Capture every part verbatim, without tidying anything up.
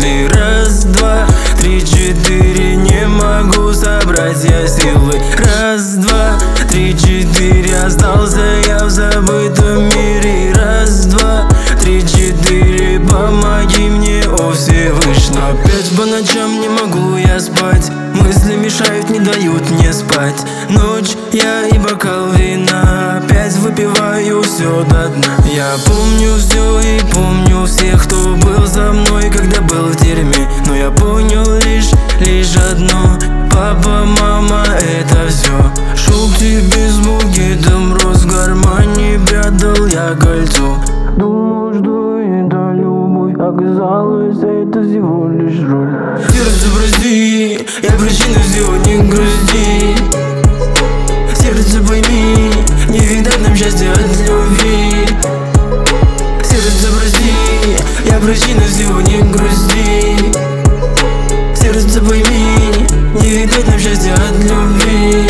мысли. Раз, два, три, четыре. Не могу собрать я силы. Раз, два, три, четыре. Остался я в забытом мире. Раз, два, три, четыре. Помоги мне, о Всевышний. Опять по ночам не могу я спать. Мысли мешают, не дают мне спать. Ночь, я и бокал вина. Опять выпиваю все до дна. Я помню все и помню всех, кто был со мной, когда был в тюрьме. Но я понял лишь, лишь одно: папа, мама, это все. Шел к тебе с букетом роз, в кармане прятал я кольцо. Думал, что это любовь, оказалось, это всего лишь роль. Сердце, прости, я причина сегодня грусти. Сердце, пойми, не видать нам счастья от любви. Сердце, прости, я причина сегодня грусти. Сердце, пойми, не видать нам счастья от любви.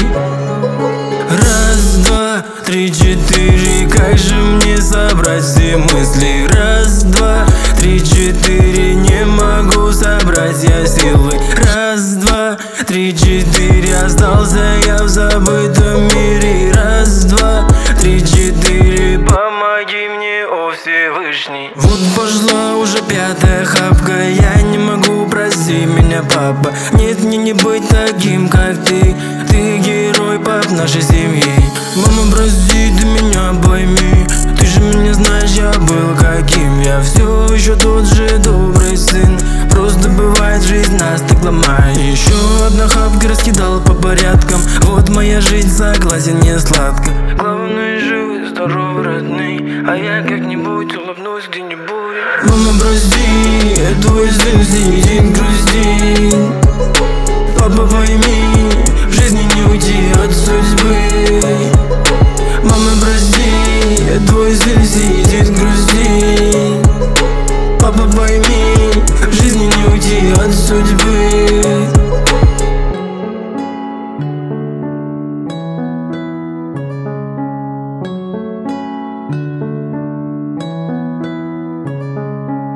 Раз, два, три, четыре. Как же мне собрать все мысли? Раз, два, три, четыре. Не могу собрать я силы. Раз, два, три, четыре. Остался я в забытом мире. Раз, два, три, четыре. Помоги мне, о Всевышний. Вот пошла уже пятая хапка. Я не могу, прости меня, папа. Нет, мне не быть таким, как ты. Ты герой, пап, нашей семьи. Мама, прости, ты меня пойми. Ты же меня знаешь, я был каким. Я все еще тот же добрый сын. Просто бывает, жизнь нас так ломает. Еще одна хапка раскидал по порядкам. Вот моя жизнь, согласен, не сладко. Главное, живы, здоровы, родные. А я как-нибудь улыбнусь где-нибудь. Мама, прости, твой сын сидит, грустит. Папа, пойми, в жизни не уйти от судьбы.